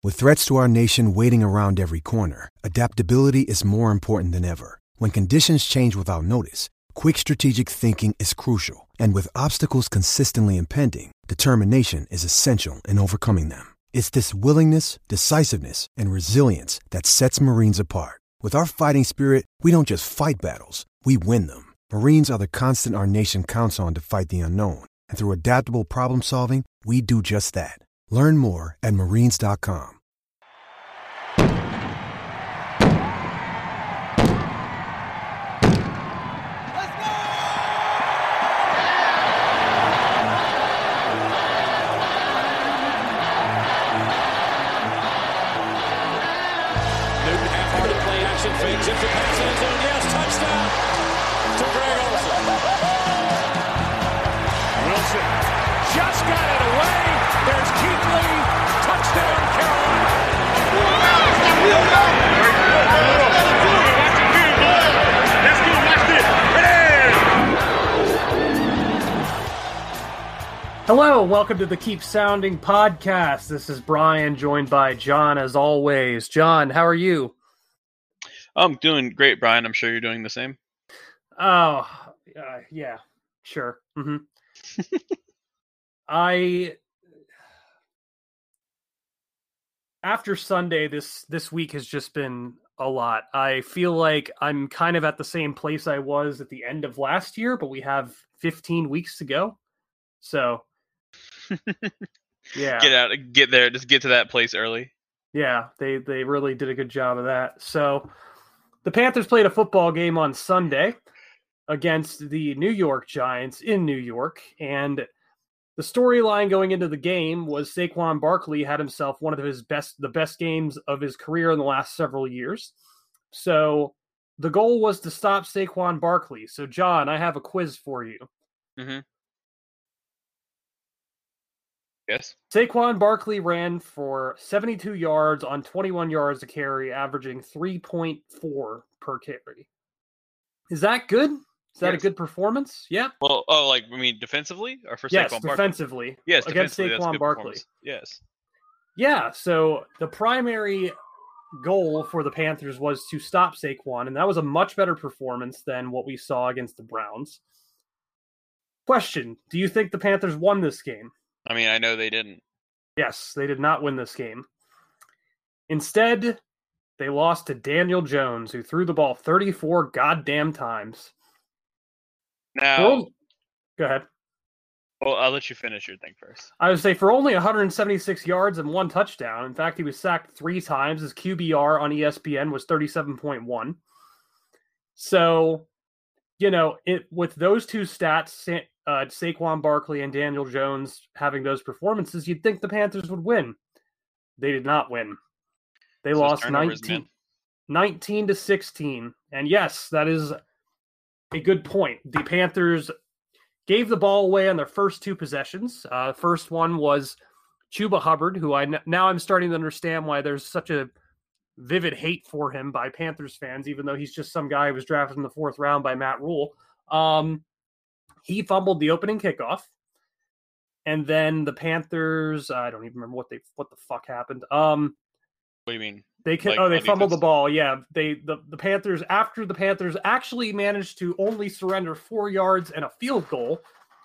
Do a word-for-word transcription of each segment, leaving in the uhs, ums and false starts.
With threats to our nation waiting around every corner, adaptability is more important than ever. When conditions change without notice, quick strategic thinking is crucial. And with obstacles consistently impending, determination is essential in overcoming them. It's this willingness, decisiveness, and resilience that sets Marines apart. With our fighting spirit, we don't just fight battles, we win them. Marines are the constant our nation counts on to fight the unknown. And through adaptable problem solving, we do just that. Learn more at marines dot com. Fakes it for pass end zone. Yes, touchdown to Greg Olsen. Wilson just got it away. There's Keith Lee. Touchdown, Carolina. Let's go, watch this. Hello, welcome to the Keep Sounding podcast. This is Brian, joined by John as always. John, how are you? I'm doing great, Brian. I'm sure you're doing the same. Oh, uh, yeah, sure. Mm-hmm. I, after Sunday, this, this week has just been a lot. I feel like I'm kind of at the same place I was at the end of last year, but we have fifteen weeks to go. So, yeah. Get out, get there, just get to that place early. Yeah, they, they really did a good job of that. So, the Panthers played a football game on Sunday against the New York Giants in New York, and the storyline going into the game was Saquon Barkley had himself one of his best, the best games of his career in the last several years. So the goal was to stop Saquon Barkley. So, John, I have a quiz for you. Mm-hmm. Yes. Saquon Barkley ran for seventy-two yards on twenty-one yards a carry, averaging three point four per carry. Is that good? Is that yes. a good performance? Yeah. Well, oh, like, I mean, defensively or for yes, Saquon Barkley? defensively. Yes, against defensively, Saquon Barkley. Yes. Yeah. So the primary goal for the Panthers was to stop Saquon, and that was a much better performance than what we saw against the Browns. Question: do you think the Panthers won this game? I mean, I know they didn't. Yes, they did not win this game. Instead, they lost to Daniel Jones, who threw the ball thirty-four goddamn times. Now, only... go ahead. Well, I'll let you finish your thing first. I would say for only one hundred seventy-six yards and one touchdown. In fact, he was sacked three times. His Q B R on E S P N was thirty-seven point one. So, you know, it with those two stats, uh, Saquon Barkley and Daniel Jones having those performances, you'd think the Panthers would win. They did not win. They so lost nineteen, nineteen to sixteen. And yes, that is a good point. The Panthers gave the ball away on their first two possessions. Uh, first one was Chuba Hubbard, who I now I'm starting to understand why there's such a vivid hate for him by Panthers fans, even though he's just some guy who was drafted in the fourth round by Matt Rule. Um, he fumbled the opening kickoff, and then the Panthers, I don't even remember what they what the fuck happened. Um, what do you mean? They can, like, oh they fumbled defense? the ball. Yeah, they the, the Panthers after the Panthers actually managed to only surrender four yards and a field goal.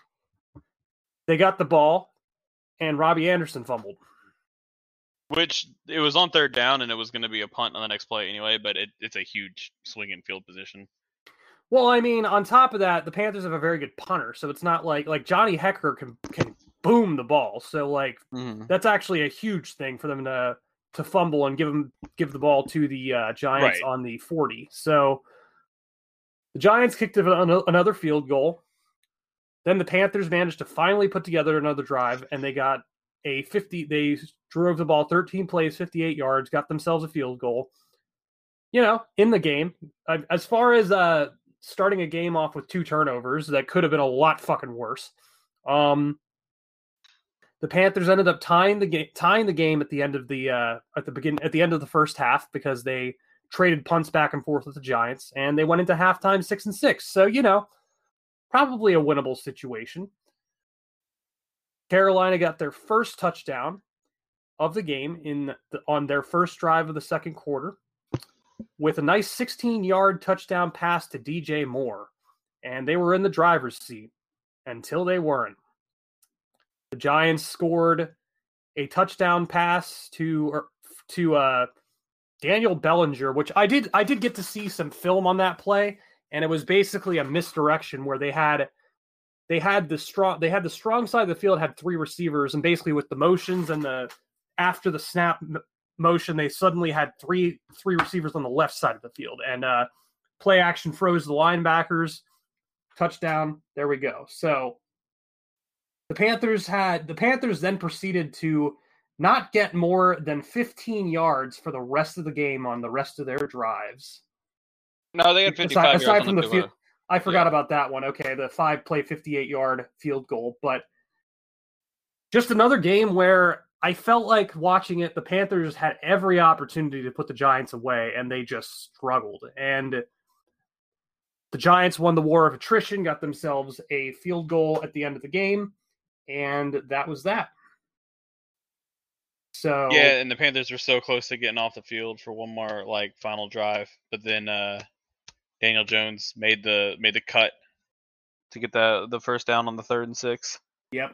They got the ball, and Robbie Anderson fumbled. Which, it was on third down, and it was going to be a punt on the next play anyway, but it, it's a huge swinging field position. Well, I mean, on top of that, the Panthers have a very good punter, so it's not like, like Johnny Hekker can can boom the ball. So, like, mm-hmm. that's actually a huge thing for them to to fumble and give them give the ball to the uh, Giants right. on the forty. So, the Giants kicked another field goal. Then the Panthers managed to finally put together another drive, and they got a fifty. They drove the ball thirteen plays, fifty-eight yards, got themselves a field goal. You know, in the game. As far as uh, starting a game off with two turnovers, that could have been a lot fucking worse. Um, the Panthers ended up tying the game, tying the game at the end of the uh, at the begin at the end of the first half because they traded punts back and forth with the Giants, and they went into halftime six and six. So, you know, probably a winnable situation. Carolina got their first touchdown of the game in the, on their first drive of the second quarter with a nice sixteen-yard touchdown pass to D J Moore. And they were in the driver's seat until they weren't. The Giants scored a touchdown pass to or, to uh, Daniel Bellinger, which I did I did get to see some film on that play, and it was basically a misdirection where they had they had the strong they had the strong side of the field had three receivers, and basically with the motions and the after the snap m- motion, they suddenly had three three receivers on the left side of the field, and uh, play action froze the linebackers. Touchdown. There we go. So the Panthers had the Panthers then proceeded to not get more than fifteen yards for the rest of the game on the rest of their drives. No, they had fifty-five aside, aside yards from on the the field. I forgot yeah. about that one. Okay, the five play fifty-eight yard field goal, but just another game where I felt like watching it. The Panthers had every opportunity to put the Giants away, and they just struggled. And the Giants won the war of attrition, got themselves a field goal at the end of the game, and that was that. So yeah, and the Panthers were so close to getting off the field for one more like final drive, but then uh, Daniel Jones made the made the cut to get the the first down on the third and six. Yep.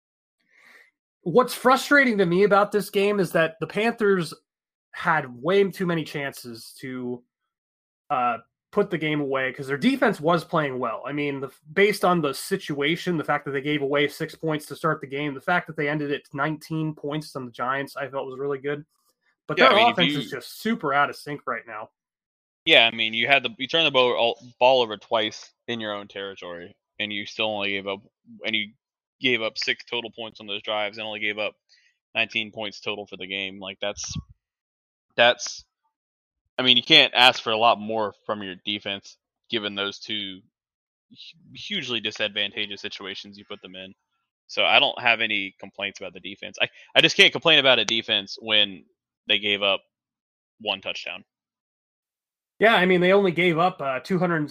What's frustrating to me about this game is that the Panthers had way too many chances to uh, put the game away because their defense was playing well. I mean, the, based on the situation, the fact that they gave away six points to start the game, the fact that they ended at nineteen points on the Giants, I felt was really good. But yeah, their I mean, offense you, is just super out of sync right now. Yeah, I mean, you had the you turned the ball, ball over twice in your own territory, and you still only gave up and you gave up six total points on those drives, and only gave up nineteen points total for the game. Like that's that's. I mean, you can't ask for a lot more from your defense, given those two hugely disadvantageous situations you put them in. So I don't have any complaints about the defense. I, I just can't complain about a defense when they gave up one touchdown. Yeah, I mean, they only gave up uh, two hundred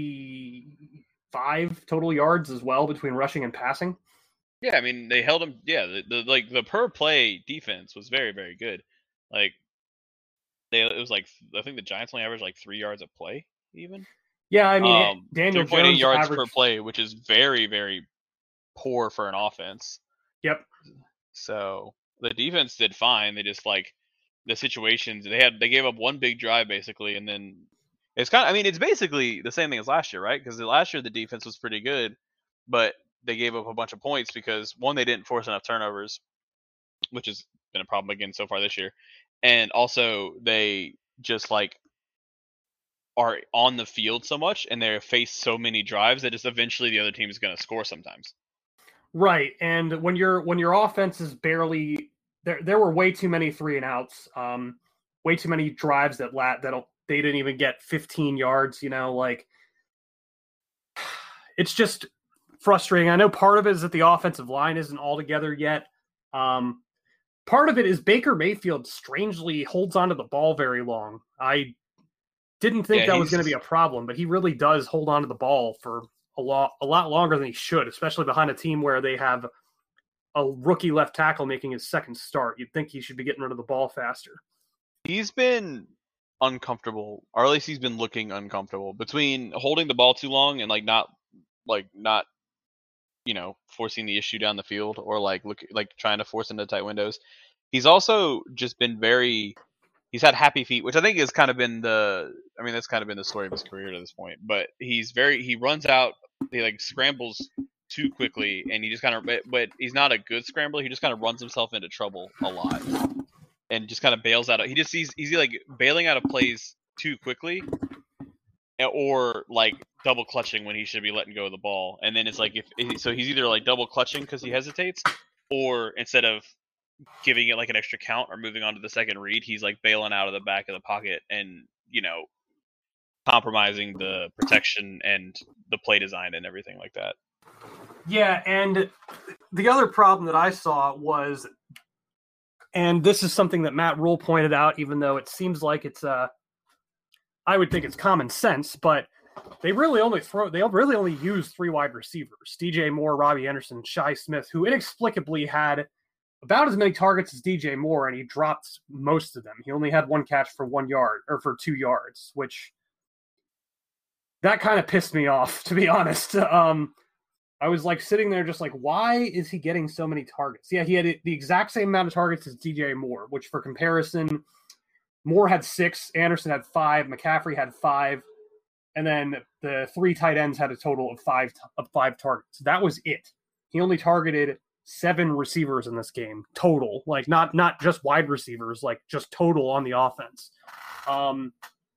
sixty-five total yards as well between rushing and passing. Yeah, I mean, they held them. Yeah, the, the like the per play defense was very, very good. Like, They, it was like I think the Giants only averaged like three yards a play, even. Yeah, I mean um, Daniel three point eight Jones yards averaged... per play, which is very very poor for an offense. Yep. So the defense did fine. They just like the situations they had. They gave up one big drive basically, and then it's kind of. I mean, it's basically the same thing as last year, right? Because last year the defense was pretty good, but they gave up a bunch of points because one, they didn't force enough turnovers, which has been a problem again so far this year. And also, they just like are on the field so much, and they face so many drives that just eventually the other team is going to score sometimes. Right, and when your when your offense is barely there, there were way too many three and outs, um, way too many drives that lat that they didn't even get fifteen yards. You know, like it's just frustrating. I know part of it is that the offensive line isn't all together yet. Um, Part of it is Baker Mayfield strangely holds onto the ball very long. I didn't think yeah, that was going to be a problem, but he really does hold onto the ball for a lot, a lot longer than he should, especially behind a team where they have a rookie left tackle making his second start. You'd think he should be getting rid of the ball faster. He's been uncomfortable, or at least he's been looking uncomfortable between holding the ball too long and like not, like not, you know, forcing the issue down the field or like look like trying to force into tight windows. He's also just been very he's had happy feet, which I think has kind of been the I mean that's kind of been the story of his career to this point. But he's very he runs out, he like scrambles too quickly, and he just kind of but, but he's not a good scrambler. He just kind of runs himself into trouble a lot and just kind of bails out of he just he's he's like bailing out of plays too quickly, or like double clutching when he should be letting go of the ball. And then it's like if so he's either like double clutching because he hesitates, or instead of giving it like an extra count or moving on to the second read, he's like bailing out of the back of the pocket and, you know, compromising the protection and the play design and everything like that. Yeah, and the other problem that I saw was, and this is something that Matt Rule pointed out, even though it seems like it's uh I would think it's common sense, but they really only throw they really only use three wide receivers: D J Moore, Robbie Anderson, Shi Smith, who inexplicably had about as many targets as D J Moore, and he dropped most of them. He only had one catch for one yard or for two yards, which that kind of pissed me off, to be honest. Um, I was like sitting there just like, why is he getting so many targets? Yeah, he had the exact same amount of targets as D J Moore, which for comparison, Moore had six, Anderson had five, McCaffrey had five, and then the three tight ends had a total of five of five targets. That was it. He only targeted seven receivers in this game total, like not not just wide receivers, like just total on the offense. Um,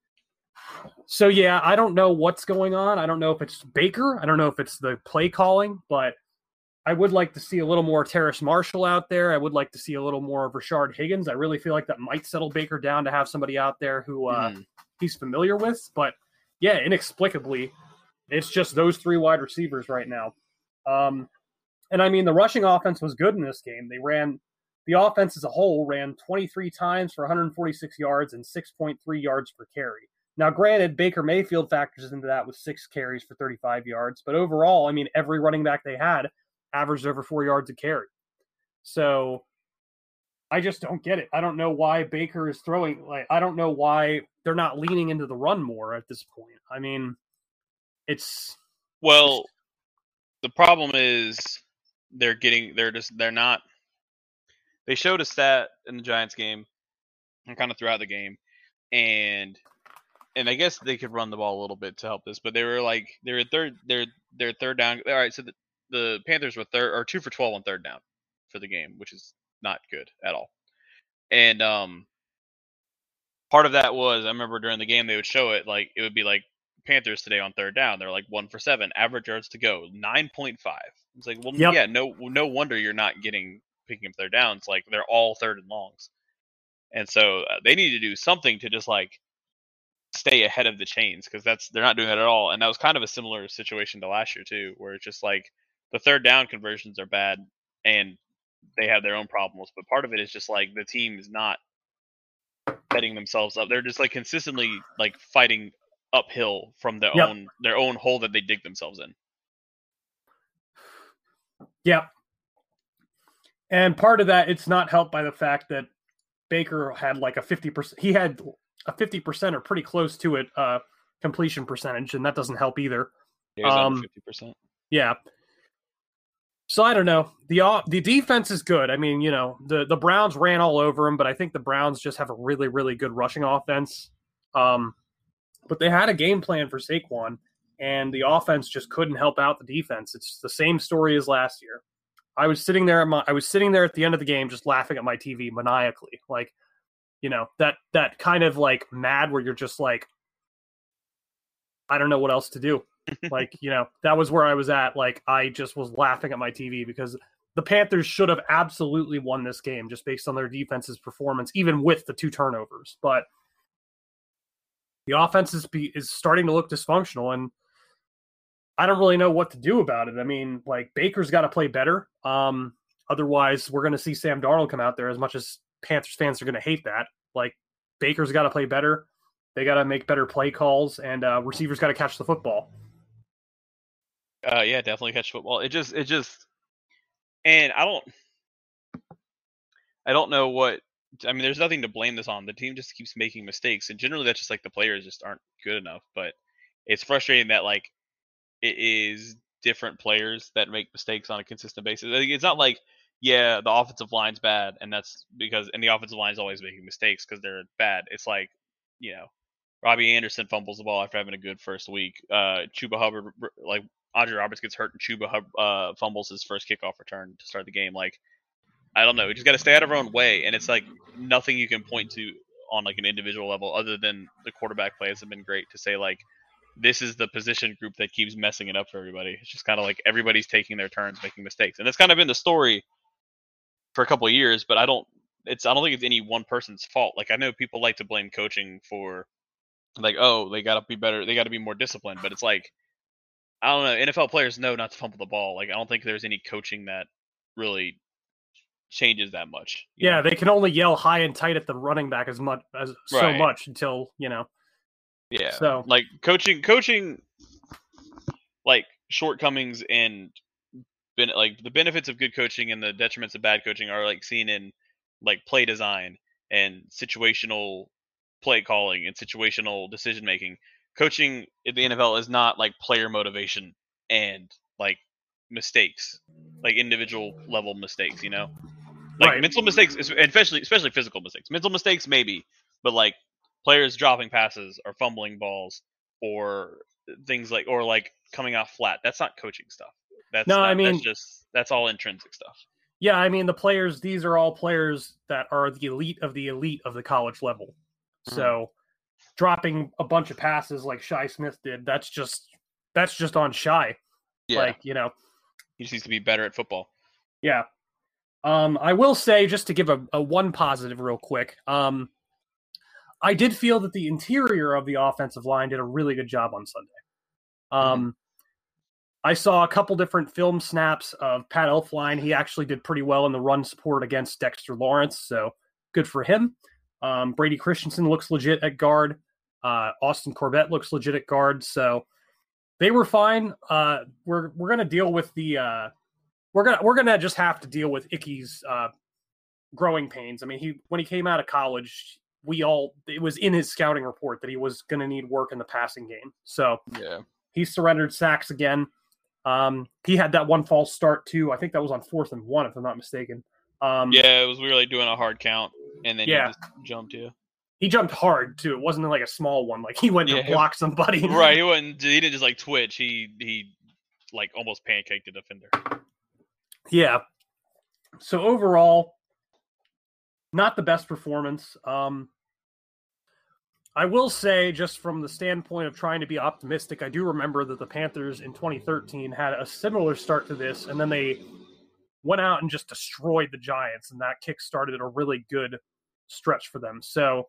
so yeah, I don't know what's going on. I don't know if it's Baker. I don't know if it's the play calling, but I would like to see a little more Terrace Marshall out there. I would like to see a little more of Rashard Higgins. I really feel like that might settle Baker down to have somebody out there who uh, mm. he's familiar with. But yeah, inexplicably, it's just those three wide receivers right now. Um, and I mean, the rushing offense was good in this game. They ran, the offense as a whole ran twenty-three times for one hundred forty-six yards and six point three yards per carry. Now, granted, Baker Mayfield factors into that with six carries for thirty-five yards. But overall, I mean, every running back they had averaged over four yards a carry. So I just don't get it. I don't know why Baker is throwing, like, I don't know why they're not leaning into the run more at this point. I mean, it's. Well, the problem is they're getting, they're just, they're not, they showed a stat in the Giants game and kind of throughout the game. And, and I guess they could run the ball a little bit to help this, but they were like, they were third, they're, they're third down. All right. So the, The Panthers were third or two for twelve on third down for the game, which is not good at all. And um, part of that was I remember during the game they would show it like it would be like Panthers today on third down. They're like one for seven, average yards to go nine point five. It's like, well, yep. yeah, no, no wonder you're not getting picking up third downs. Like they're all third and longs, and so uh, they need to do something to just like stay ahead of the chains because that's they're not doing that at all. And that was kind of a similar situation to last year too, where it's just like. The third down conversions are bad and they have their own problems, but part of it is just like the team is not setting themselves up. They're just like consistently like fighting uphill from their yep. own their own hole that they dig themselves in. Yeah. And part of that, it's not helped by the fact that Baker had like a fifty percent, he had a fifty percent or pretty close to it uh, completion percentage, and that doesn't help either. Yeah, it was um, under fifty percent. Yeah. So I don't know. The uh, the defense is good. I mean, you know, the, the Browns ran all over them, but I think the Browns just have a really, really good rushing offense. Um, but they had a game plan for Saquon, and the offense just couldn't help out the defense. It's the same story as last year. I was sitting there at my, I was sitting there at the end of the game just laughing at my T V maniacally. Like, you know, that that kind of like mad where you're just like, I don't know what else to do. Like, you know, that was where I was at. Like, I just was laughing at my T V because the Panthers should have absolutely won this game just based on their defense's performance, even with the two turnovers. But the offense is, is starting to look dysfunctional, and I don't really know what to do about it. I mean, like, Baker's got to play better. Um, otherwise, we're going to see Sam Darnold come out there as much as Panthers fans are going to hate that. Like, Baker's got to play better. They got to make better play calls, and uh, receivers got to catch the football. Uh, yeah, definitely catch football. It just, it just, and I don't, I don't know what, I mean, there's nothing to blame this on. The team just keeps making mistakes, and generally that's just like the players just aren't good enough. But it's frustrating that like it is different players that make mistakes on a consistent basis. It's not like, yeah, the offensive line's bad, and that's because, and the offensive line is always making mistakes because they're bad. It's like, you know, Robbie Anderson fumbles the ball after having a good first week. Uh, Chuba Hubbard, like, Andre Roberts gets hurt and Chuba uh, fumbles his first kickoff return to start the game. Like, I don't know. We just got to stay out of our own way. And it's like nothing you can point to on like an individual level other than the quarterback plays have been great to say like, this is the position group that keeps messing it up for everybody. It's just kind of like everybody's taking their turns making mistakes. And that's kind of been the story for a couple of years, but I don't, it's, I don't think it's any one person's fault. Like, I know people like to blame coaching for like, oh, they got to be better. They got to be more disciplined, but it's like, I don't know. N F L players know not to fumble the ball. Like, I don't think there's any coaching that really changes that much. Yeah, know? They can only yell high and tight at the running back as much as right. so much until, you know. Yeah. So like coaching, coaching, like shortcomings and been like the benefits of good coaching and the detriments of bad coaching are like seen in like play design and situational play calling and situational decision making. Coaching in the N F L is not like player motivation and like mistakes, like individual level mistakes, you know, like Right. mental mistakes, especially especially physical mistakes. Mental mistakes maybe, but like players dropping passes or fumbling balls or things like or like coming off flat. That's not coaching stuff. That's No, not, I mean- that's just that's all intrinsic stuff. Yeah, I mean the players. These are all players that are the elite of the elite of the college level. So dropping a bunch of passes like Shi Smith did, that's just that's just on Shi. Yeah, Like, you know, he just needs to be better at football. yeah. Um, I will say, just to give a, a one positive real quick, um, I did feel that the interior of the offensive line did a really good job on Sunday. Um, I saw a couple different film snaps of Pat Elflein. He actually did pretty well in the run support against Dexter Lawrence, so good for him. Um, Brady Christensen looks legit at guard. Uh, Austin Corbett looks legit at guard. So they were fine. Uh, we're we're gonna deal with the uh, we're gonna we're gonna just have to deal with Icky's uh, growing pains. I mean, he when he came out of college, we all it was in his scouting report that he was gonna need work in the passing game. So Yeah, he surrendered sacks again. Um, he had that one false start too. I think that was on fourth and one, if I'm not mistaken. Um, yeah, it was really doing a hard count, and then Yeah. he just jumped you. He jumped hard too. It wasn't like a small one. Like he went Yeah. to block somebody. Right, he wasn't. He didn't just like twitch. He he like almost pancaked the defender. Yeah. So overall, not the best performance. Um, I will say, just from the standpoint of trying to be optimistic, I do remember that the Panthers in twenty thirteen had a similar start to this, and then they went out and just destroyed the Giants, and that kick-started a really good stretch for them. So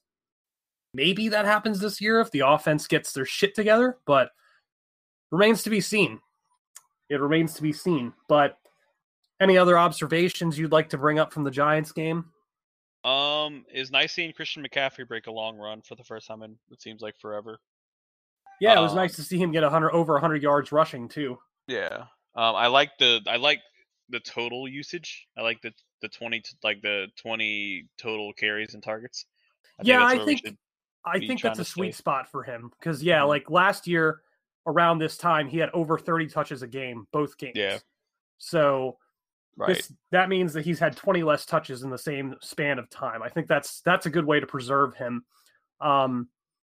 maybe that happens this year if the offense gets their shit together, but remains to be seen. It remains to be seen. But any other observations you'd like to bring up from the Giants game? Um, it's nice seeing Christian McCaffrey break a long run for the first time in it seems like forever. Yeah, it was Um, nice to see him get a hundred over one hundred yards rushing too. Yeah. Um, I like the I like the total usage. I like the the twenty t- like the twenty total carries and targets. I Yeah, that's I where we think- should- I be think trying that's a to sweet stay. spot for him because yeah, Mhm. like last year around this time he had over thirty touches a game, both games. Yeah. So right. this that means that he's had twenty less touches in the same span of time. I think that's that's a good way to preserve him. Um,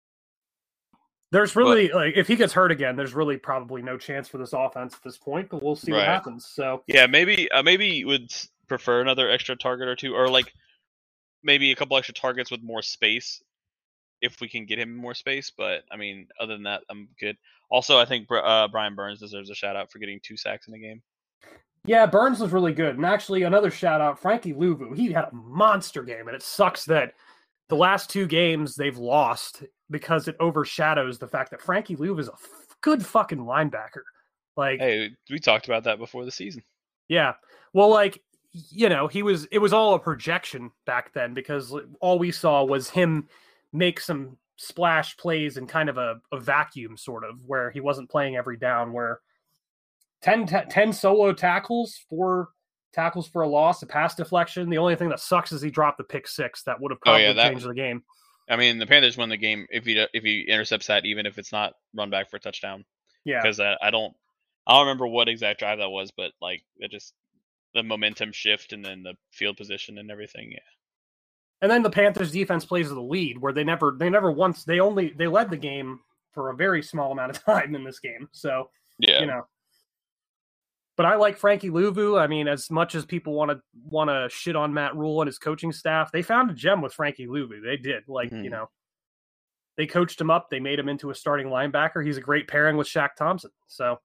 there's really like if he gets hurt again, there's really probably no chance for this offense at this point, but we'll see what Right. happens. So Yeah, maybe uh, maybe you would s- prefer another extra target or two, or like maybe a couple extra targets with more space, if we can get him more space. But I mean, other than that, I'm good. Also, I think Br- uh, Brian Burns deserves a shout out for getting two sacks in the game. yeah, Burns was really good. And actually another shout out, Frankie Louvu. He had a monster game, and it sucks that the last two games they've lost because it overshadows the fact that Frankie Louvu is a f- good fucking linebacker. Like Hey, we talked about that before the season. Yeah. Well, like, you know, he was, it was all a projection back then because all we saw was him make some splash plays in kind of a, a vacuum, sort of, where he wasn't playing every down, where ten, ta- ten solo tackles, four tackles for a loss, a pass deflection. The only thing that sucks is he dropped the pick six. That would have Oh, probably yeah, that- changed the game. I mean, the Panthers won the game if he if he intercepts that, even if it's not run back for a touchdown. Yeah. Because I, I don't I don't remember what exact drive that was, but like it just the momentum shift and then the field position and everything. Yeah. And then the Panthers defense plays the lead where they never, they never once, they only, they led the game for a very small amount of time in this game. So, Yeah. you know, but I like Frankie Louvu. I mean, as much as people want to, want to shit on Matt Rule and his coaching staff, they found a gem with Frankie Louvu. They did like, Mhm. you know, they coached him up. They made him into a starting linebacker. He's a great pairing with Shaq Thompson. So,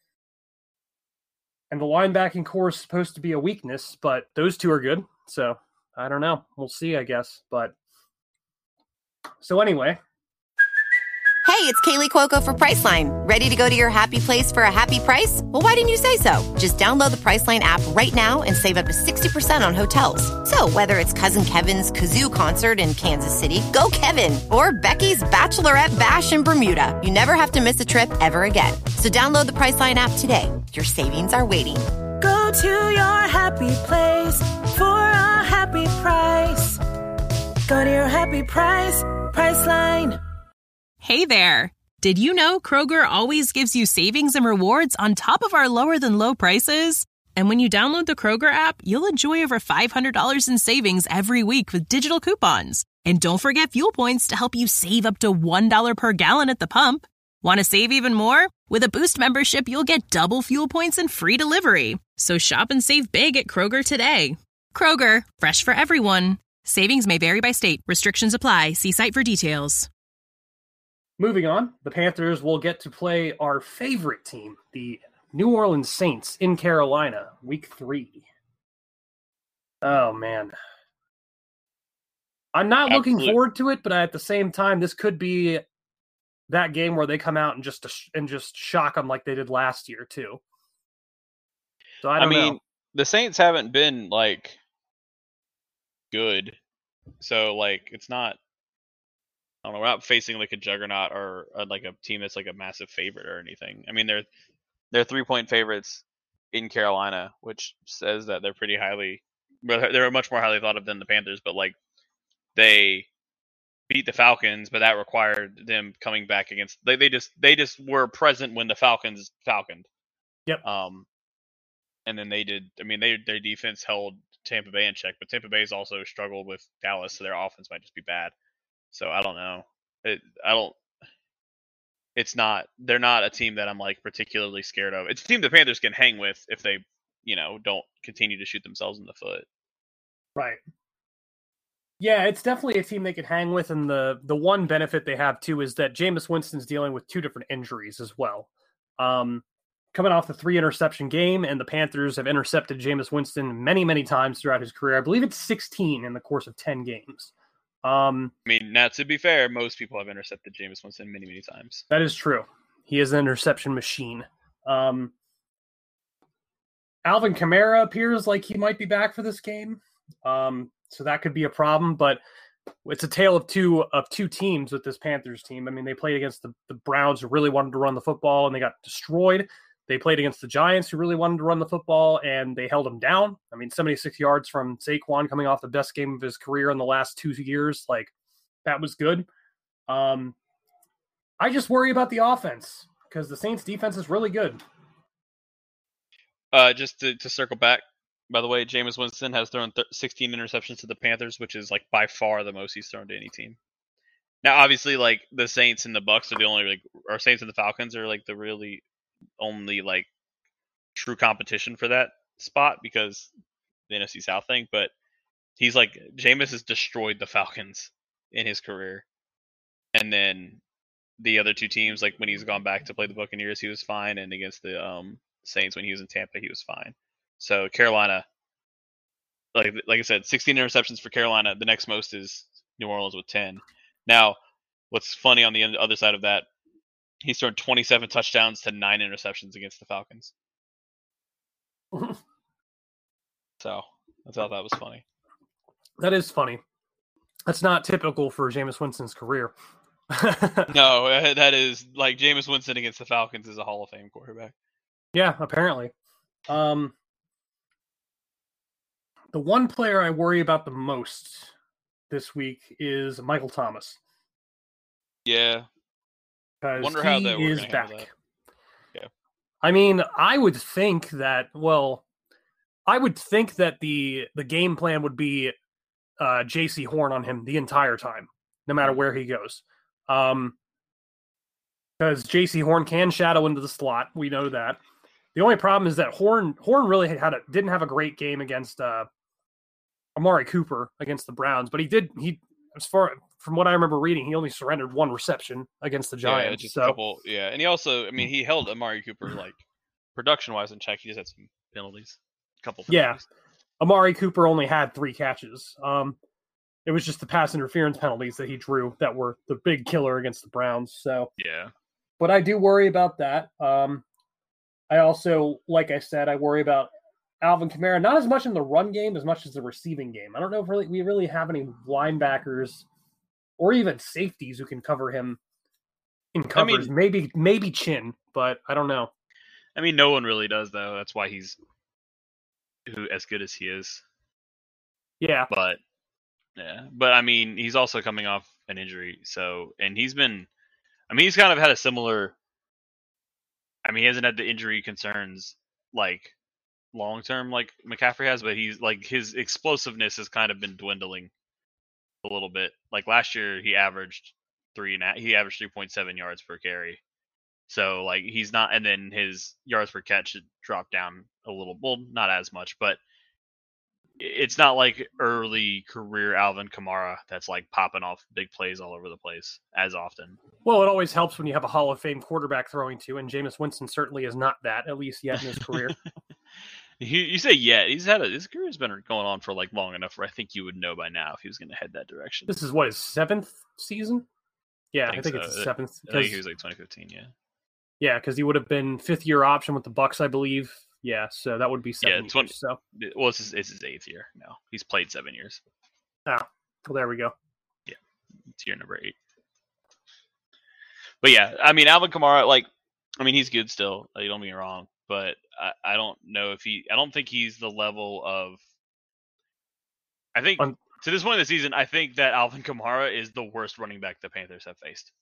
and the linebacking core is supposed to be a weakness, but those two are good. So I don't know. We'll see, I guess. But so anyway, Hey, it's Kaylee Cuoco for Priceline. Ready to go to your happy place for a happy price? Well, why didn't you say so? Just download the Priceline app right now and save up to sixty percent on hotels. So whether it's Cousin Kevin's Kazoo concert in Kansas City, go Kevin, or Becky's Bachelorette Bash in Bermuda, you never have to miss a trip ever again. So download the Priceline app today. Your savings are waiting. Go to your happy place for a happy price. Go to your happy price, Priceline. Hey there. Did you know Kroger always gives you savings and rewards on top of our lower than low prices? And when you download the Kroger app, you'll enjoy over five hundred dollars in savings every week with digital coupons. And don't forget fuel points to help you save up to one dollar per gallon at the pump. Want to save even more? With a Boost membership, you'll get double fuel points and free delivery. So shop and save big at Kroger today. Kroger, fresh for everyone. Savings may vary by state. Restrictions apply. See site for details. Moving on, the Panthers will get to play our favorite team, the New Orleans Saints in Carolina, week three. Oh, man. I'm not Absolutely. looking forward to it, but at the same time, this could be that game where they come out and just and just shock them like they did last year, too. So I don't I mean, know. the Saints haven't been, like, good. So, like, it's not... I don't know, we're not facing like a juggernaut or, or like a team that's like a massive favorite or anything. I mean, they're they're three point favorites in Carolina, which says that they're pretty highly, they're much more highly thought of than the Panthers. But like, they beat the Falcons, but that required them coming back against. They they just they just were present when the Falcons falconed. Yep. Um, and then they did. I mean, they their defense held Tampa Bay in check, but Tampa Bay's also struggled with Dallas, so their offense might just be bad. So I don't know. It, I don't. It's not. They're not a team that I'm like particularly scared of. It's a team the Panthers can hang with if they, you know, don't continue to shoot themselves in the foot. Right. Yeah, it's definitely a team they could hang with, and the the one benefit they have too is that Jameis Winston's dealing with two different injuries as well. Um, coming off the three interception game, and the Panthers have intercepted Jameis Winston many, many times throughout his career. I believe it's sixteen in the course of ten games. Um, I mean, now to be fair, most people have intercepted Jameis Winston many, many times. That is true. He is an interception machine. Um, Alvin Kamara appears like he might be back for this game, um, so that could be a problem. But it's a tale of two of two teams with this Panthers team. I mean, they played against the, the Browns, who really wanted to run the football, and they got destroyed. They played against the Giants, who really wanted to run the football, and they held them down. I mean, seventy-six yards from Saquon coming off the best game of his career in the last two years. Like, that was good. Um, I just worry about the offense because the Saints' defense is really good. Uh, just to, to circle back, by the way, Jameis Winston has thrown th- sixteen interceptions to the Panthers, which is like by far the most he's thrown to any team. Now, obviously, like the Saints and the Bucks are the only like, or Saints and the Falcons are like the really only like true competition for that spot because the N F C South thing. But he's like Jameis has destroyed the Falcons in his career, and then the other two teams, like when he's gone back to play the Buccaneers, he was fine, and against the um, Saints when he was in Tampa, he was fine. So Carolina, like like I said, sixteen interceptions for Carolina. The next most is New Orleans with ten. Now, what's funny on the other side of that, he's thrown twenty-seven touchdowns to nine interceptions against the Falcons. So I thought that was funny. That is funny. That's not typical for Jameis Winston's career. No, that is like Jameis Winston against the Falcons is a Hall of Fame quarterback. Yeah, apparently. Um, the one player I worry about the most this week is Michael Thomas. Yeah. Because Wonder he how that we're is gonna back. handle that. Yeah. I mean, I would think that, well, I would think that the the game plan would be uh, J C Horn on him the entire time, no matter where he goes. Um, because J C Horn can shadow into the slot. We know that. The only problem is that Horn Horn really had a, didn't have a great game against uh, Amari Cooper against the Browns, but he did he as far from what I remember reading, he only surrendered one reception against the Giants. Yeah, just so. a couple. Yeah, and he also, I mean, he held Amari Cooper like production wise in check. He just had some penalties, a couple. Penalties. Yeah, Amari Cooper only had three catches. Um, it was just the pass interference penalties that he drew that were the big killer against the Browns. So yeah, but I do worry about that. Um, I also, like I said, I worry about Alvin Kamara, not as much in the run game as much as the receiving game. I don't know if really we really have any linebackers or even safeties who can cover him in covers. I mean, maybe maybe Chin, but I don't know. I mean, no one really does though. That's why he's who as good as he is. Yeah. But yeah, but I mean, he's also coming off an injury, so and he's been, I mean, he's kind of had a similar. I mean, he hasn't had the injury concerns like long term like McCaffrey has, but he's like his explosiveness has kind of been dwindling a little bit. Like last year, he averaged three and a, he averaged three point seven yards per carry. So like he's not, and then his yards per catch dropped down a little. Well, not as much, but it's not like early career Alvin Kamara that's like popping off big plays all over the place as often. Well, it always helps when you have a Hall of Fame quarterback throwing to, and Jameis Winston certainly is not that, at least yet in his career. you, you say yeah, he's had a, his career's been going on for like long enough where I think you would know by now if he was going to head that direction. This is what, his seventh season? Yeah, I think, I think it's so. his seventh. I think he was like twenty fifteen, yeah. Yeah, because he would have been fifth year option with the Bucks, I believe. Yeah, so that would be seven yeah, twenty, years. So. Well, it's his, it's his eighth year now. He's played seven years. Oh, well, there we go. Yeah, it's year number eight. But yeah, I mean, Alvin Kamara, like, I mean, he's good still. Like, don't get me wrong, but I, I don't know if he. I don't think he's the level of. I think um, to this point in the season, I think that Alvin Kamara is the worst running back the Panthers have faced.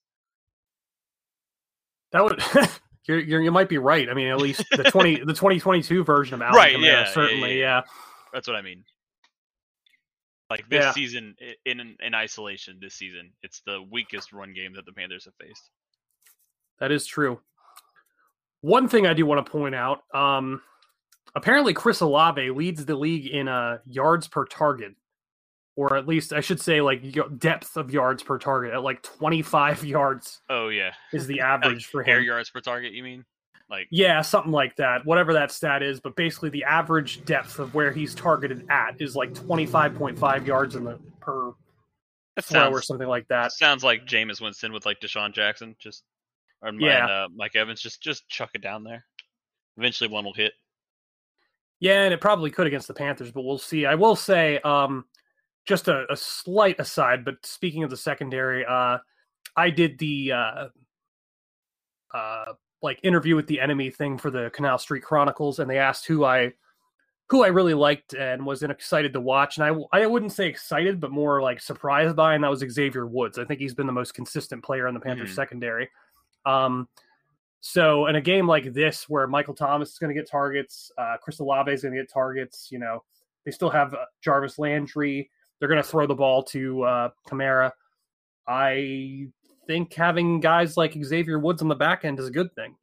That would. You're, you're, you might be right. I mean, at least the twenty the twenty twenty-two version of Alvin right, Kamara, yeah, certainly, yeah, yeah. yeah. That's what I mean. Like this yeah. season, in in isolation, this season, it's the weakest run game that the Panthers have faced. That is true. One thing I do want to point out: um, apparently, Chris Olave leads the league in uh, yards per target, or at least I should say, like depth of yards per target at like twenty-five yards. Oh yeah, is the average like for him. Air yards per target, you mean? Like yeah, something like that. Whatever that stat is, but basically the average depth of where he's targeted at is like twenty-five point five yards in the per that throw sounds, or something like that. Sounds like Jameis Winston with like Deshaun Jackson, just or yeah, and, uh, Mike Evans, just just chuck it down there. Eventually, one will hit. Yeah, and it probably could against the Panthers, but we'll see. I will say, um, just a, a slight aside, but speaking of the secondary, uh, I did the uh, uh, like interview with the enemy thing for the Canal Street Chronicles, and they asked who I who I really liked and was excited to watch. And I I wouldn't say excited, but more like surprised by, and that was Xavier Woods. I think he's been the most consistent player in the Panthers mm-hmm. secondary. Um, so in a game like this, where Michael Thomas is going to get targets, uh, Chris Olave is going to get targets, you know, they still have uh, Jarvis Landry. They're going to throw the ball to uh, Kamara. I think having guys like Xavier Woods on the back end is a good thing.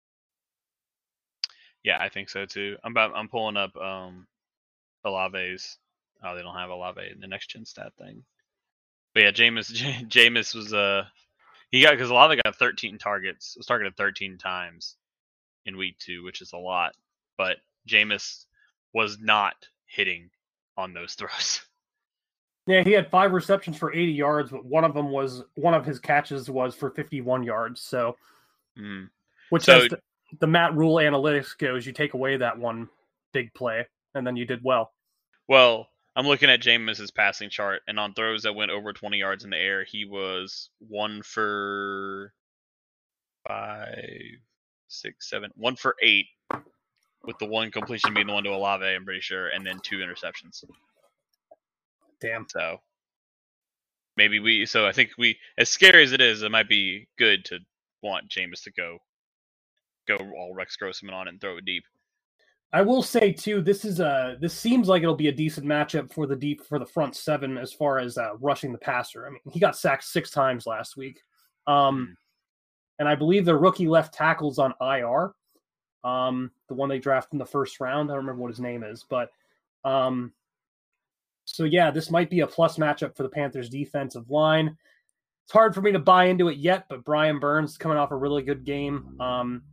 Yeah, I think so too. I'm about, I'm pulling up um, Olave's. Oh, they don't have Olave in the next gen stat thing. But yeah, Jameis J- Jameis was uh he got because Olave got thirteen targets. Was targeted thirteen times in week two, which is a lot. But Jameis was not hitting on those throws. Yeah, he had five receptions for eighty yards, but one of them was one of his catches was for fifty-one yards. So, mm. which so, as the, the Matt Rule analytics goes, you take away that one big play, and then you did well. Well, I'm looking at Jameis's passing chart, and on throws that went over twenty yards in the air, he was one for five, six, seven, one for eight, with the one completion being the one to Olave, I'm pretty sure, and then two interceptions. Damn. So maybe we. So I think we, as scary as it is, it might be good to want Jameis to go, go all Rex Grossman on it and throw it deep. I will say too, this is a this seems like it'll be a decent matchup for the deep for the front seven as far as uh, rushing the passer. I mean, he got sacked six times last week, um, mm. and I believe the rookie left tackle's on I R. Um, the one they drafted in the first round. I don't remember what his name is, but. Um, So, yeah, this might be a plus matchup for the Panthers' defensive line. It's hard for me to buy into it yet, but Brian Burns is coming off a really good game. Um,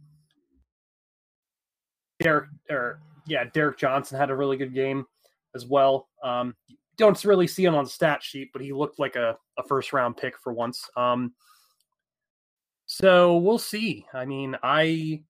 Derek, or yeah, Derek Johnson had a really good game as well. Um, don't really see him on the stat sheet, but he looked like a, a first-round pick for once. Um, so we'll see. I mean, I,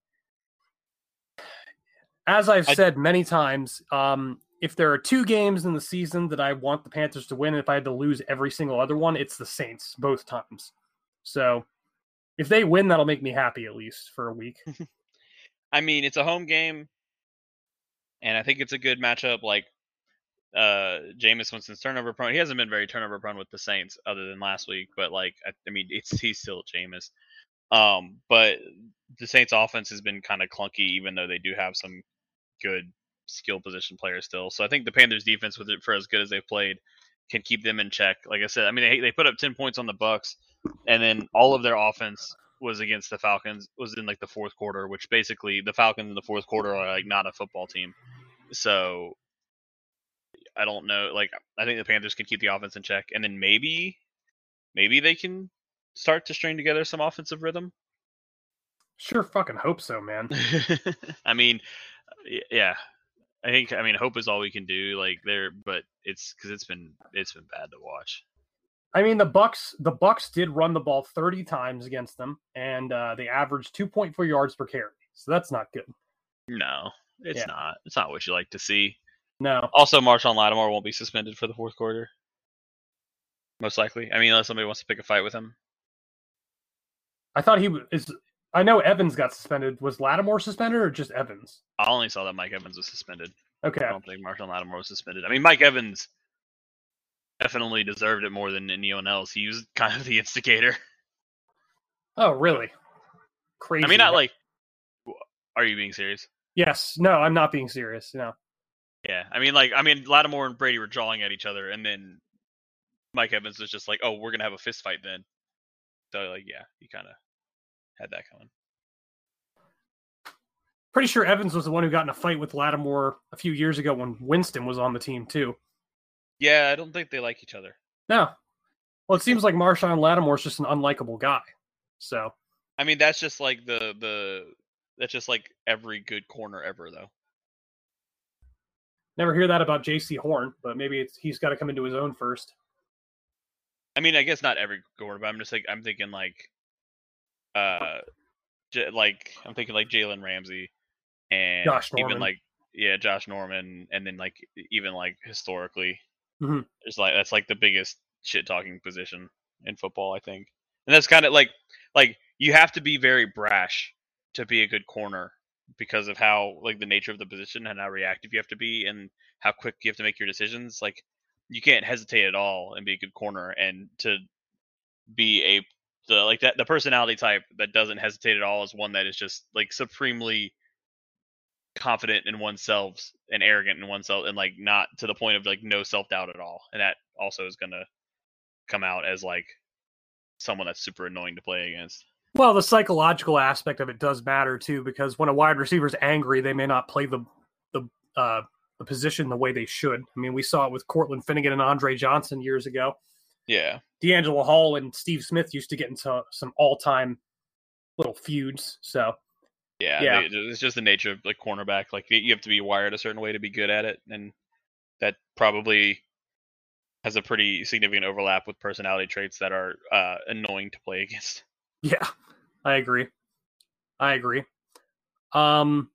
as I've I, said many times, um, if there are two games in the season that I want the Panthers to win, and if I had to lose every single other one, it's the Saints both times. So if they win, that'll make me happy at least for a week. I mean, it's a home game. and I think it's a good matchup. Like uh, Jameis Winston's turnover prone. He hasn't been very turnover prone with the Saints other than last week, but like I, I mean, it's he's still Jameis. Um, but the Saints offense has been kind of clunky, even though they do have some good skill position players still. So I think the Panthers defense, with it for as good as they've played, can keep them in check. Like I said, I mean, they they put up ten points on the Bucks, and then all of their offense was against the Falcons, was in like the fourth quarter, which basically the Falcons in the fourth quarter are like not a football team. So I don't know. Like I think the Panthers can keep the offense in check, and then maybe, maybe they can start to string together some offensive rhythm. Sure, fucking hope so, man. I mean, yeah, I think I mean hope is all we can do. Like there, but it's because it's been it's been bad to watch. I mean, the Bucks the Bucks did run the ball thirty times against them, and uh, they averaged two point four yards per carry. So that's not good. No, it's Yeah. not. It's not what you like to see. No. Also, Marshawn Lattimore won't be suspended for the fourth quarter. Most likely. I mean, unless somebody wants to pick a fight with him. I thought he is. I know Evans got suspended. Was Lattimore suspended or just Evans? I only saw that Mike Evans was suspended. Okay. I don't think Marshawn Lattimore was suspended. I mean, Mike Evans definitely deserved it more than anyone else. He was kind of the instigator. Oh, really? Crazy. I mean, not like. Are you being serious? Yes. No, I'm not being serious. No. Yeah. I mean, like, I mean, Lattimore and Brady were jawing at each other, and then Mike Evans was just like, "Oh, we're gonna have a fist fight then." So, like, yeah, he kind of had that coming. Pretty sure Evans was the one who got in a fight with Lattimore a few years ago when Winston was on the team too. Yeah, I don't think they like each other. No. Well, it seems like Marshawn Lattimore's just an unlikable guy. So. I mean, that's just like the the that's just like every good corner ever, though. Never hear that about J C Horn, but maybe it's, he's got to come into his own first. I mean, I guess not every corner, but I'm just like I'm thinking like, uh, j- like I'm thinking like Jalen Ramsey and Josh even Norman. like yeah, Josh Norman, and then like even like historically, Mhm. it's like that's like the biggest shit talking position in football, I think, and that's kind of like like you have to be very brash to be a good corner because of how like the nature of the position and how reactive you have to be and how quick you have to make your decisions. Like you can't hesitate at all and be a good corner, and to be a the like that the personality type that doesn't hesitate at all is one that is just like supremely confident in oneself and arrogant in oneself, and like not to the point of like no self-doubt at all. And that also is going to come out as like someone that's super annoying to play against. Well, the psychological aspect of it does matter too, because when a wide receiver's angry, they may not play the the uh, the position the way they should. I mean, we saw it with Cortland Finnegan and Andre Johnson years ago. Yeah. D'Angelo Hall and Steve Smith used to get into some all-time little feuds. So, Yeah, Yeah. they- it's just the nature of like cornerback. Like you have to be wired a certain way to be good at it, and that probably has a pretty significant overlap with personality traits that are uh, annoying to play against. yeah, I agree. I agree. Um.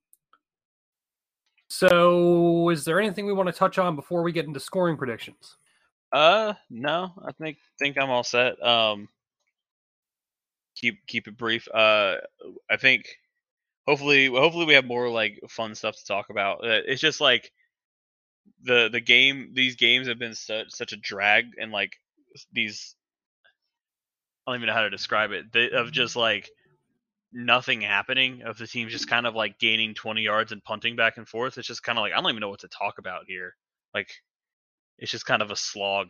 So, is there anything we want to touch on before we get into scoring predictions? Uh, no, I think think I'm all set. Um, keep keep it brief. Uh, I think hopefully hopefully we have more like fun stuff to talk about. Uh, it's just like the the game. These games have been such such a drag, and like these. I don't even know how to describe it. They, of just like nothing happening, of the teams just kind of like gaining twenty yards and punting back and forth. It's just kind of like I don't even know what to talk about here. Like it's just kind of a slog.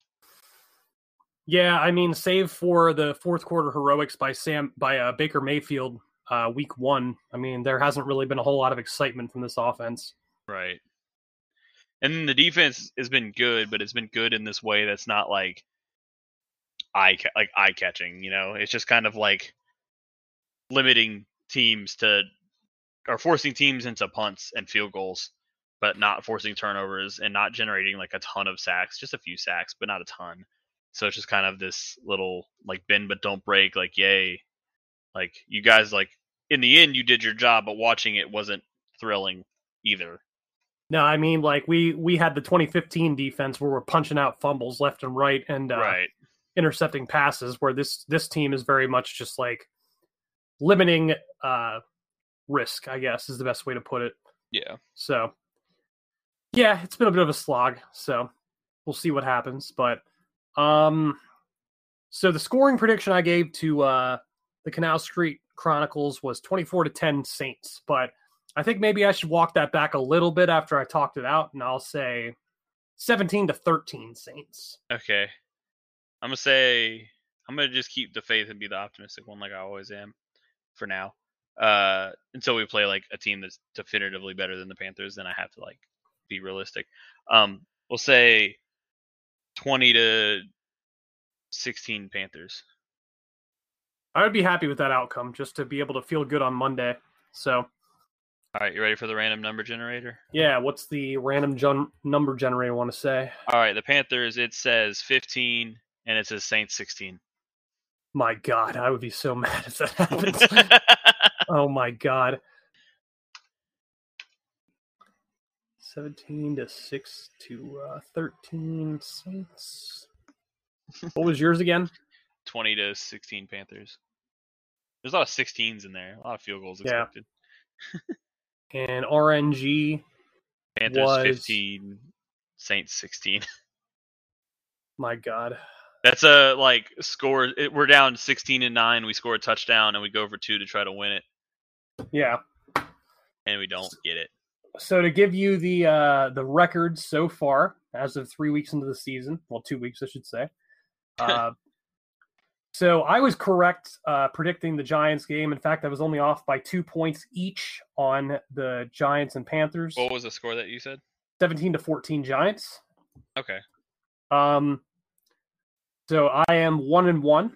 Yeah, I mean, save for the fourth quarter heroics by Sam by uh, Baker Mayfield, uh, week one. I mean, there hasn't really been a whole lot of excitement from this offense. Right. And then the defense has been good, but it's been good in this way that's not like eye ca- like eye catching. You know, it's just kind of like limiting teams to or forcing teams into punts and field goals, but not forcing turnovers and not generating like a ton of sacks, just a few sacks, but not a ton. So it's just kind of this little like bend but don't break, like yay. Like you guys like in the end you did your job, but watching it wasn't thrilling either. No, I mean, like we we had the twenty fifteen defense where we're punching out fumbles left and right and uh, Right. intercepting passes, where this this team is very much just like limiting uh, risk, I guess is the best way to put it. Yeah. So, Yeah, it's been a bit of a slog, so we'll see what happens. But um, so the scoring prediction I gave to uh, the Canal Street Chronicles was twenty-four to ten Saints, but I think maybe I should walk that back a little bit after I talked it out, and I'll say seventeen to thirteen Saints. Okay. I'm going to say, I'm going to just keep the faith and be the optimistic one like I always am for now. Uh, until we play like a team that's definitively better than the Panthers, then I have to like be realistic. Um, we'll say twenty to sixteen Panthers. I would be happy with that outcome just to be able to feel good on Monday. So, all right, you ready for the random number generator? Yeah, what's the random gen- number generator want to say? All right, the Panthers, it says fifteen, and it says Saints sixteen. My God, I would be so mad if that happens. Oh my God. seventeen to six to uh, thirteen Saints. What was yours again? twenty to sixteen Panthers. There's a lot of sixteens in there. A lot of field goals expected. Yeah. And R N G Panthers was... fifteen, Saints sixteen. My God. That's a like score. It, we're down sixteen and nine. We score a touchdown and we go for two to try to win it. Yeah. And we don't get it. So to give you the uh, the records so far as of three weeks into the season, well, two weeks I should say. Uh, so I was correct uh, predicting the Giants game. In fact, I was only off by two points each on the Giants and Panthers. What was the score that you said? seventeen to fourteen Giants. Okay. Um. So I am one and one.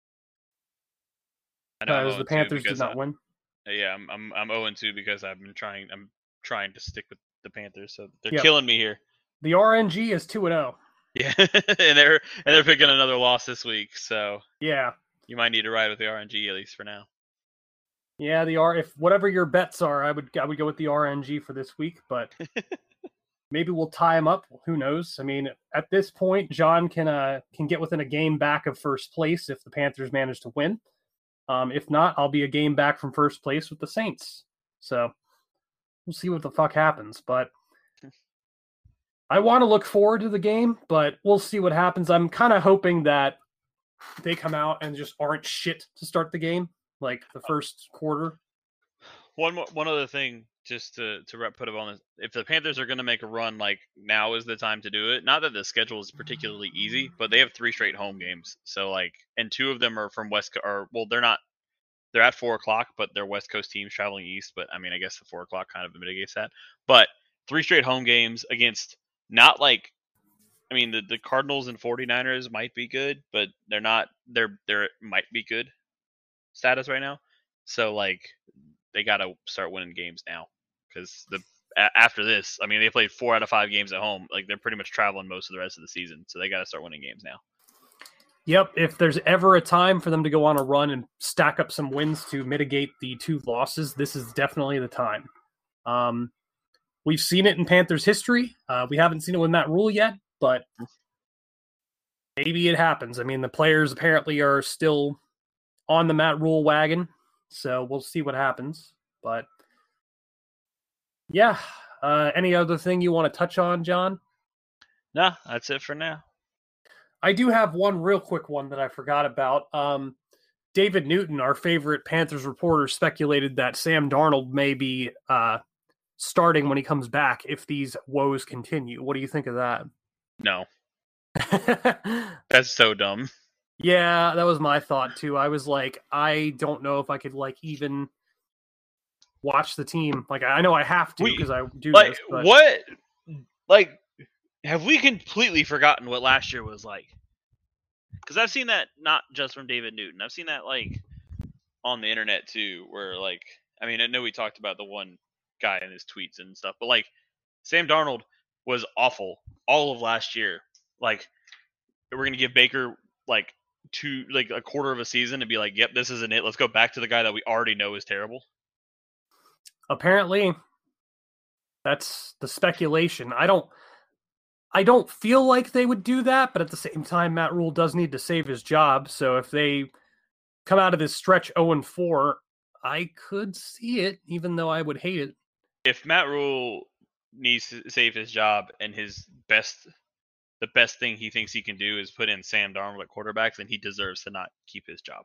I know Because the Panthers did not I, win. Yeah, I'm I'm I'm zero and two because I've been trying. I'm trying to stick with the Panthers, so they're Yep. killing me here. The R N G is two and zero. Yeah, and they're and they're picking another loss this week, so Yeah. you might need to ride with the R N G at least for now. Yeah, the R. If whatever your bets are, I would I would go with the R N G for this week, but maybe we'll tie them up. Who knows? I mean, at this point, John can uh can get within a game back of first place if the Panthers manage to win. Um, if not, I'll be a game back from first place with the Saints. So we'll see what the fuck happens. But I want to look forward to the game, but we'll see what happens. I'm kind of hoping that they come out and just aren't shit to start the game, like the first quarter. One more, one other thing, just to to rep put up on this: if the Panthers are going to make a run, like now is the time to do it. Not that the schedule is particularly easy, but they have three straight home games. So like, and two of them are from West, Co- or well, they're not. They're at four o'clock, but they're West Coast teams traveling east. But I mean, I guess the four o'clock kind of mitigates that. But three straight home games against not like, I mean, the, the Cardinals and 49ers might be good, but they're not. They're they're might be good status right now. So like, they got to start winning games now because the a, after this, I mean, they played four out of five games at home. Like they're pretty much traveling most of the rest of the season, so they got to start winning games now. Yep, if there's ever a time for them to go on a run and stack up some wins to mitigate the two losses, this is definitely the time. Um, we've seen it in Panthers history. Uh, we haven't seen it with Matt Rule yet, but maybe it happens. I mean, the players apparently are still on the Matt Rule wagon, so we'll see what happens. But yeah, uh, any other thing you want to touch on, John? Nah, that's it for now. I do have one real quick one that I forgot about. Um, David Newton, our favorite Panthers reporter, speculated that Sam Darnold may be uh, starting when he comes back if these woes continue. What do you think of that? No. That's so dumb. Yeah, that was my thought too. I was like, I don't know if I could like even watch the team. Like, I know I have to because I do like this. But... what? Like, have we completely forgotten what last year was like? Because I've seen that not just from David Newton. I've seen that like on the internet too, where like, I mean, I know we talked about the one guy in his tweets and stuff, but like Sam Darnold was awful all of last year. Like, we're gonna give Baker like two, like a quarter of a season and be like, yep, this isn't it. Let's go back to the guy that we already know is terrible. Apparently, that's the speculation. I don't. I don't feel like they would do that, but at the same time, Matt Rule does need to save his job. So if they come out of this stretch oh and four, I could see it, even though I would hate it. If Matt Rule needs to save his job, and his best, the best thing he thinks he can do is put in Sam Darnold at quarterback, then he deserves to not keep his job.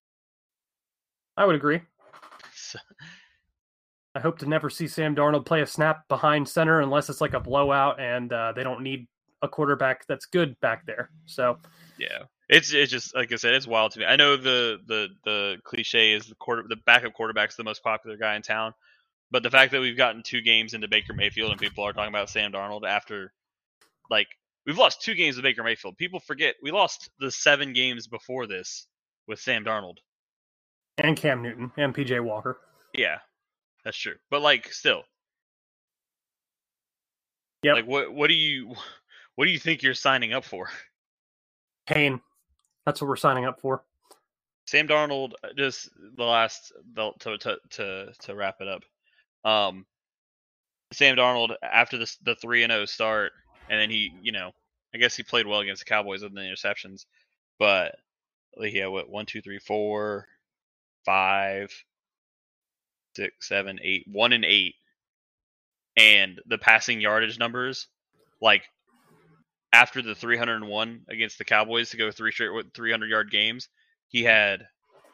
I would agree. So, I hope to never see Sam Darnold play a snap behind center unless it's like a blowout and uh, they don't need a quarterback that's good back there. So yeah, it's it's just like I said, it's wild to me. I know the the the cliche is the quarter the backup quarterback's the most popular guy in town, but the fact that we've gotten two games into Baker Mayfield and people are talking about Sam Darnold after, like, we've lost two games with Baker Mayfield. People forget we lost the seven games before this with Sam Darnold and Cam Newton and P J Walker. Yeah, that's true. But like, still, yeah. Like, what what do you what do you think you're signing up for? Pain. That's what we're signing up for. Sam Darnold. Just the last to to to to wrap it up. Um, Sam Darnold after the the three and zero start, and then he, you know, I guess he played well against the Cowboys with the interceptions, but yeah, what one, two, three, four, five, six, seven, eight, one and eight, and the passing yardage numbers, like after the three hundred one against the Cowboys to go three straight three hundred yard games, he had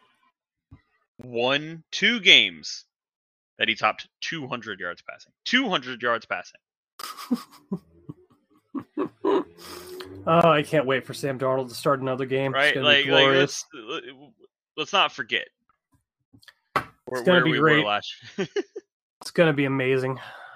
one, two games that he topped two hundred yards passing. two hundred yards passing. Oh, I can't wait for Sam Darnold to start another game. Right? Like, like let's, let's not forget. It's going to be we great. Last... It's going to be amazing.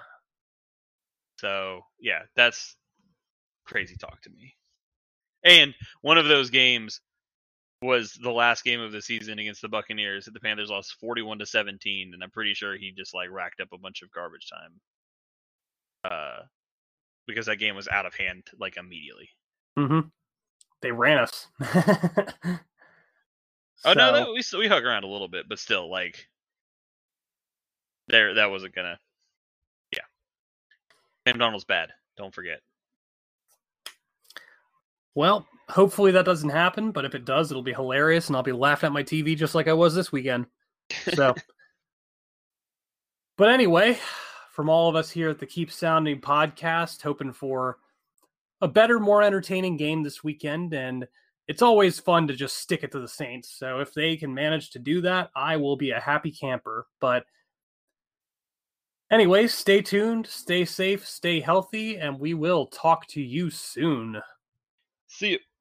So, yeah, that's crazy talk to me. And one of those games was the last game of the season against the Buccaneers. The Panthers lost forty-one to seventeen, and I'm pretty sure he just like racked up a bunch of garbage time. Uh, because that game was out of hand like immediately. Mm-hmm. They ran us. Oh so... no, no, we we hung around a little bit, but still, like, there that wasn't gonna. Yeah, Sam Darnold's bad. Don't forget. Well, hopefully that doesn't happen, but if it does, it'll be hilarious, and I'll be laughing at my T V just like I was this weekend. So, but anyway, from all of us here at the Keep Sounding podcast, hoping for a better, more entertaining game this weekend, and it's always fun to just stick it to the Saints. So if they can manage to do that, I will be a happy camper. But anyway, stay tuned, stay safe, stay healthy, and we will talk to you soon. See you.